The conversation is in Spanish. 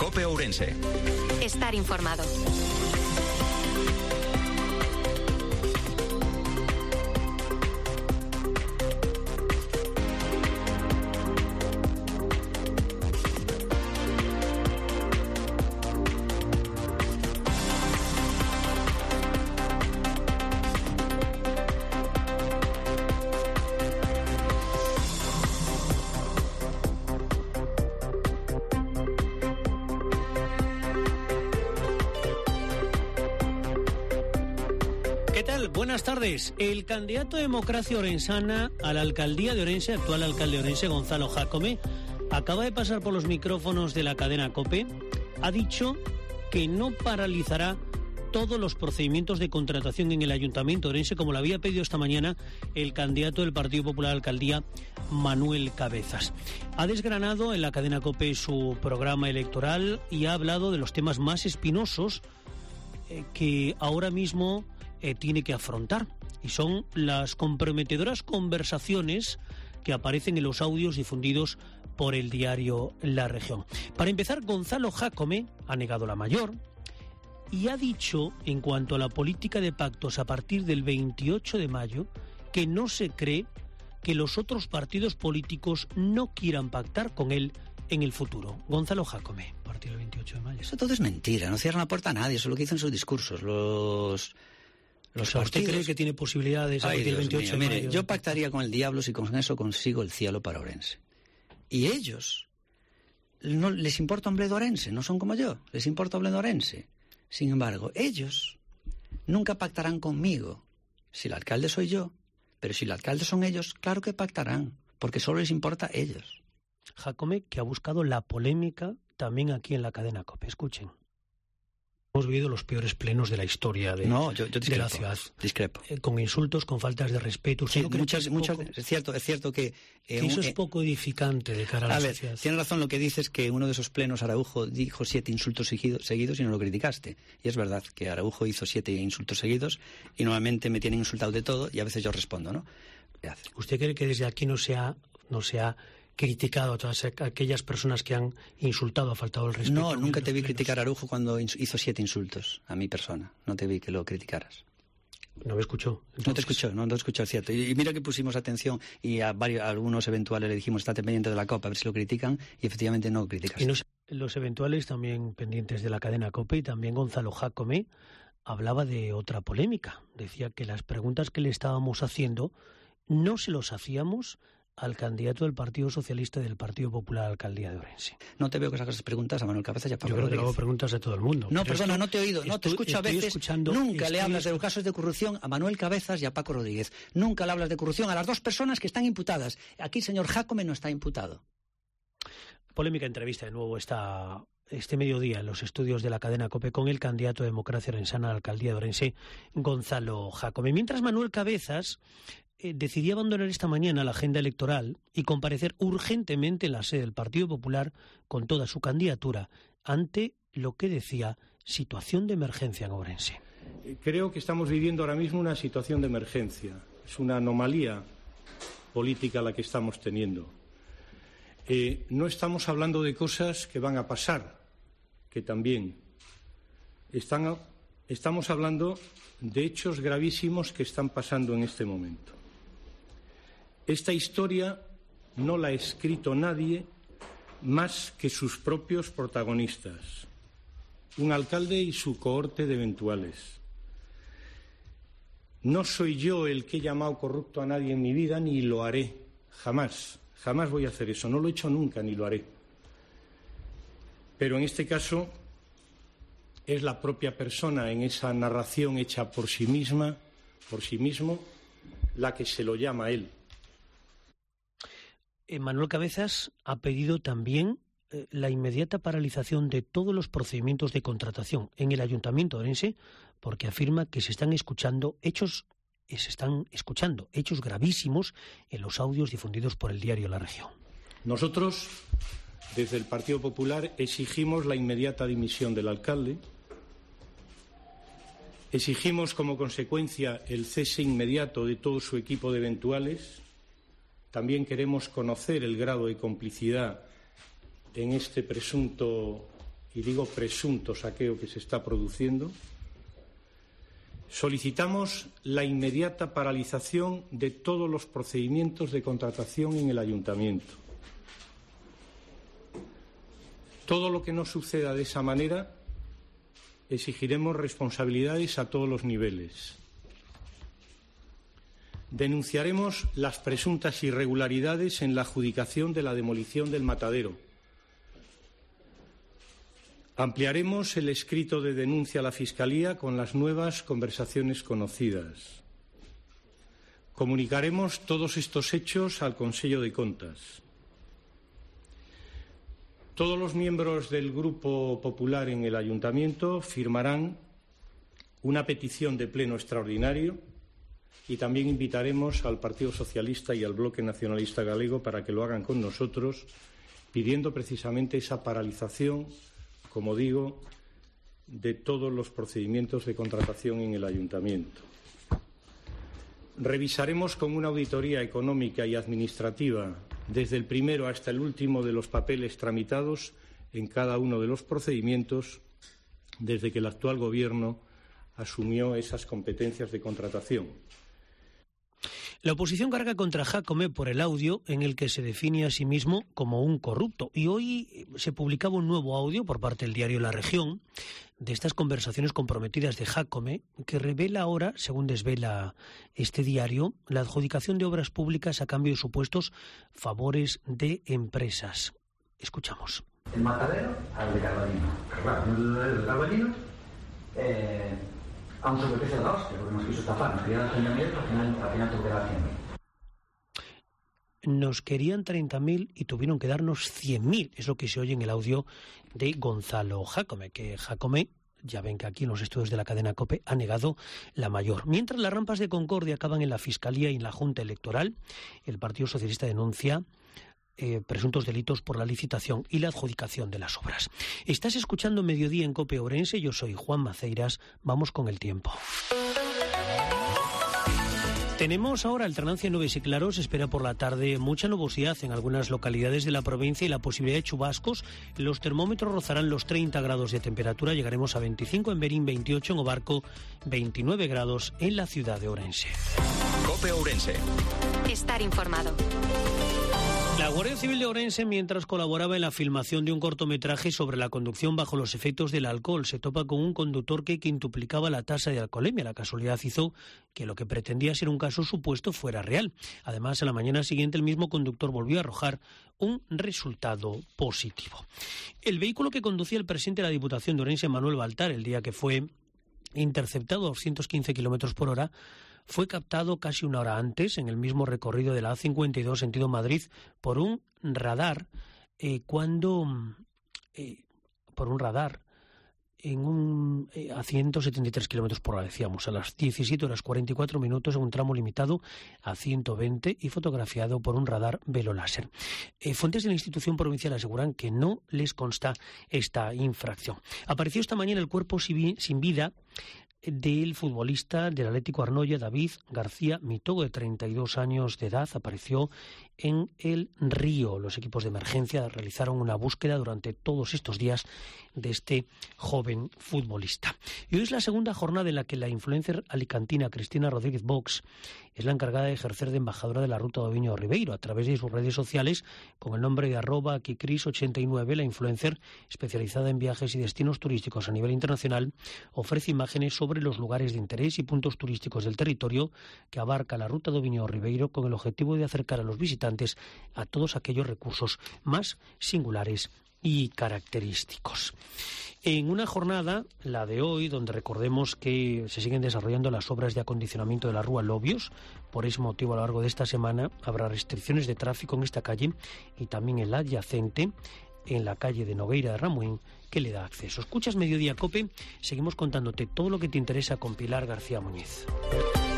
COPE Ourense. Estar informado. Buenas tardes. El candidato de Democracia Orensana a la alcaldía de Orense, actual alcalde de Orense, Gonzalo Jácome, acaba de pasar por los micrófonos de la cadena COPE. Ha dicho que no paralizará todos los procedimientos de contratación en el Ayuntamiento de Orense, como lo había pedido esta mañana el candidato del Partido Popular a la alcaldía, Manuel Cabezas. Ha desgranado en la cadena COPE su programa electoral y ha hablado de los temas más espinosos que ahora mismo tiene que afrontar, y son las comprometedoras conversaciones que aparecen en los audios difundidos por el diario La Región. Para empezar, Gonzalo Jácome ha negado la mayor y ha dicho, en cuanto a la política de pactos a partir del 28 de mayo, que no se cree que los otros partidos políticos no quieran pactar con él en el futuro. Gonzalo Jácome, a partir del 28 de mayo. Eso todo es mentira, no cierran la puerta a nadie, eso es lo que dicen sus discursos. O sea, ¿usted cree que tiene posibilidades a partir del 28 de mayo? Mire, yo pactaría con el diablo si con eso consigo el cielo para Orense. Y ellos, no les importa un bledo Orense, no son como yo, les importa un bledo Orense. Sin embargo, ellos nunca pactarán conmigo si el alcalde soy yo, pero si el alcalde son ellos, claro que pactarán, porque solo les importa a ellos. Jácome, que ha buscado la polémica también aquí en la cadena COPE. Escuchen. Hemos vivido los peores plenos de la historia de la ciudad. Discrepo. Con insultos, con faltas de respeto. Sí, muchas, es cierto que eso es poco edificante de cara a la sociedad. Tiene razón lo que dices, que uno de esos plenos Araujo dijo 7 insultos seguidos y no lo criticaste. Y es verdad que Araujo hizo 7 insultos seguidos y normalmente me tienen insultado de todo y a veces yo respondo, ¿no? ¿Usted cree que desde aquí no se ha criticado a todas aquellas personas que han insultado, ha faltado el respeto? No, nunca te vi criticar a Araujo cuando hizo 7 insultos a mi persona. No te vi que lo criticaras. No me escuchó. Entonces. No te escuchó, es cierto. Y mira que pusimos atención y a algunos eventuales le dijimos, estate pendiente de la COPE, a ver si lo critican, y efectivamente no criticas. Y los eventuales también pendientes de la cadena COPE, y también Gonzalo Jácome hablaba de otra polémica. Decía que las preguntas que le estábamos haciendo no se los hacíamos al candidato del Partido Socialista y del Partido Popular a la alcaldía de Orense. No te veo que sacas preguntas a Manuel Cabezas y a Pablo Rodríguez. Yo creo que le hago preguntas a todo el mundo. No, perdona, no te he oído, no te escucho a veces. Nunca le hablas de los casos de corrupción a Manuel Cabezas y a Paco Rodríguez. Nunca le hablas de corrupción a las dos personas que están imputadas. Aquí, señor Jácome, no está imputado. Polémica entrevista de nuevo este mediodía en los estudios de la cadena COPE con el candidato de Democracia Orensana a la alcaldía de Orense, Gonzalo Jácome. Mientras Manuel Cabezas decidió abandonar esta mañana la agenda electoral y comparecer urgentemente en la sede del Partido Popular con toda su candidatura ante lo que decía situación de emergencia en Orense. Creo que estamos viviendo ahora mismo una situación de emergencia. Es una anomalía política la que estamos teniendo. No estamos hablando de cosas que van a pasar, que también. Estamos hablando de hechos gravísimos que están pasando en este momento. Esta historia no la ha escrito nadie más que sus propios protagonistas, un alcalde y su cohorte de eventuales. No soy yo el que he llamado corrupto a nadie en mi vida, ni lo haré, jamás voy a hacer eso, no lo he hecho nunca ni lo haré. Pero en este caso es la propia persona en esa narración hecha por sí misma, por sí mismo, la que se lo llama a él. Manuel Cabezas ha pedido también la inmediata paralización de todos los procedimientos de contratación en el Ayuntamiento de Orense, porque afirma que se están escuchando hechos gravísimos en los audios difundidos por el diario La Región. Nosotros, desde el Partido Popular, exigimos la inmediata dimisión del alcalde, exigimos como consecuencia el cese inmediato de todo su equipo de eventuales. También queremos conocer el grado de complicidad en este presunto y digo presunto saqueo que se está produciendo, solicitamos la inmediata paralización de todos los procedimientos de contratación en el ayuntamiento. Todo lo que no suceda de esa manera, exigiremos responsabilidades a todos los niveles. Denunciaremos las presuntas irregularidades en la adjudicación de la demolición del matadero. Ampliaremos el escrito de denuncia a la Fiscalía con las nuevas conversaciones conocidas. Comunicaremos todos estos hechos al Consello de Contas. Todos los miembros del Grupo Popular en el Ayuntamiento firmarán una petición de pleno extraordinario y también invitaremos al Partido Socialista y al Bloque Nacionalista Galego para que lo hagan con nosotros, pidiendo precisamente esa paralización, como digo, de todos los procedimientos de contratación en el ayuntamiento. Revisaremos con una auditoría económica y administrativa desde el primero hasta el último de los papeles tramitados en cada uno de los procedimientos desde que el actual Gobierno asumió esas competencias de contratación. La oposición carga contra Jácome por el audio en el que se define a sí mismo como un corrupto. Y hoy se publicaba un nuevo audio por parte del diario La Región de estas conversaciones comprometidas de Jácome, que revela ahora, según desvela este diario, la adjudicación de obras públicas a cambio de supuestos favores de empresas. Escuchamos. El matadero al de Carbalino. Claro, el de Carbalino a un sobreprecio de la hostia, porque nos quiso estafar, nos querían 30.000, al final tuvo que dar 100.000. Nos querían 30.000 y tuvieron que darnos 100.000, es lo que se oye en el audio de Gonzalo Jácome, que Jácome, ya ven que aquí en los estudios de la cadena COPE, ha negado la mayor. Mientras las rampas de Concordia acaban en la Fiscalía y en la Junta Electoral, el Partido Socialista denuncia presuntos delitos por la licitación y la adjudicación de las obras. Estás escuchando Mediodía en COPE Ourense, yo soy Juan Maceiras, vamos con el tiempo. Tenemos ahora alternancia de nubes y claros, se espera por la tarde mucha nubosidad en algunas localidades de la provincia y la posibilidad de chubascos. Los termómetros rozarán los 30 grados de temperatura, llegaremos a 25 en Berín, 28 en Obarco, 29 grados en la ciudad de Ourense. COPE Ourense. Estar informado. La Guardia Civil de Ourense, mientras colaboraba en la filmación de un cortometraje sobre la conducción bajo los efectos del alcohol, se topa con un conductor que quintuplicaba la tasa de alcoholemia. La casualidad hizo que lo que pretendía ser un caso supuesto fuera real. Además, a la mañana siguiente el mismo conductor volvió a arrojar un resultado positivo. El vehículo que conducía el presidente de la Diputación de Ourense, Manuel Baltar, el día que fue interceptado a 215 kilómetros por hora, fue captado casi una hora antes, en el mismo recorrido de la A52 sentido Madrid, por un radar, a 173 kilómetros por hora, decíamos, a las 17 horas 44 minutos en un tramo limitado a 120 y fotografiado por un radar veloláser. Fuentes de la institución provincial aseguran que no les consta esta infracción. Apareció esta mañana el cuerpo sin vida del futbolista del Atlético Arnoia, David García Mitogo, de 32 años de edad. Apareció en el río. Los equipos de emergencia realizaron una búsqueda durante todos estos días de este joven futbolista. Y hoy es la segunda jornada en la que la influencer alicantina Cristina Rodríguez Vox es la encargada de ejercer de embajadora de la Ruta do Viño Ribeiro. A través de sus redes sociales, con el nombre de @kikris89, la influencer, especializada en viajes y destinos turísticos a nivel internacional, ofrece imágenes sobre los lugares de interés y puntos turísticos del territorio que abarca la Ruta do Viño Ribeiro, con el objetivo de acercar a los visitantes a todos aquellos recursos más singulares y característicos. En una jornada, la de hoy, donde recordemos que se siguen desarrollando las obras de acondicionamiento de la Rúa Lobios, por ese motivo a lo largo de esta semana habrá restricciones de tráfico en esta calle y también en la adyacente, en la calle de Nogueira de Ramuín, que le da acceso. Escuchas Mediodía COPE, seguimos contándote todo lo que te interesa con Pilar García Muñiz.